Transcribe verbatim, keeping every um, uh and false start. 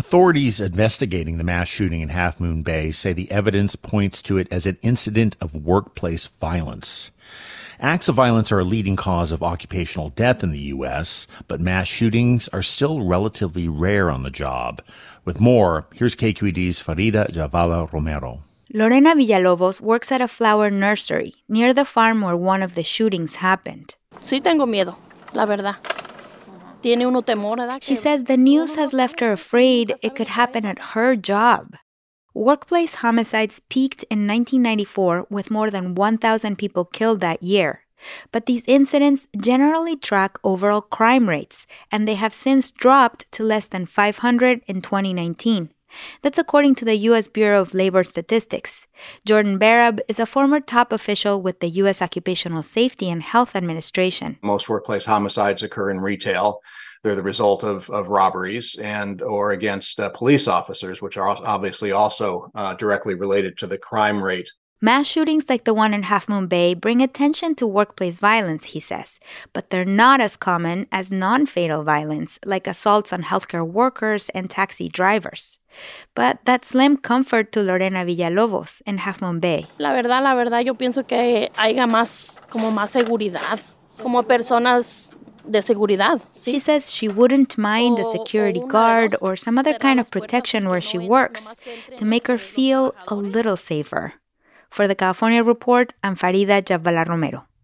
Authorities investigating the mass shooting in Half Moon Bay say the evidence points to it as an incident of workplace violence. Acts of violence are a leading cause of occupational death in the U S, but mass shootings are still relatively rare on the job. With more, here's K Q E D's Farida Jhabvala Romero. Lorena Villalobos works at a flower nursery near the farm where one of the shootings happened. Sí tengo miedo, la verdad. Tiene uno temor, ¿verdad? She says the news has left her afraid it could happen at her job. Workplace homicides peaked in nineteen ninety-four with more than one thousand people killed that year. But these incidents generally track overall crime rates, and they have since dropped to less than five hundred in twenty nineteen. That's according to the U S Bureau of Labor Statistics. Jordan Barab is a former top official with the U S Occupational Safety and Health Administration. Most workplace homicides occur in retail. They're the result of, of robberies and or against uh, police officers, which are obviously also uh, directly related to the crime rate. Mass shootings like the one in Half Moon Bay bring attention to workplace violence, he says, but they're not as common as non-fatal violence, like assaults on healthcare workers and taxi drivers. But that's lend comfort to Lorena Villalobos in Half Moon Bay. La verdad, la verdad, yo pienso que haya más, como más seguridad, como personas de seguridad. ¿Sí? She says she wouldn't mind a security guard or some other kind of protection where she works to make her feel a little safer. For the California Report, I'm Farida Jhabvala Romero.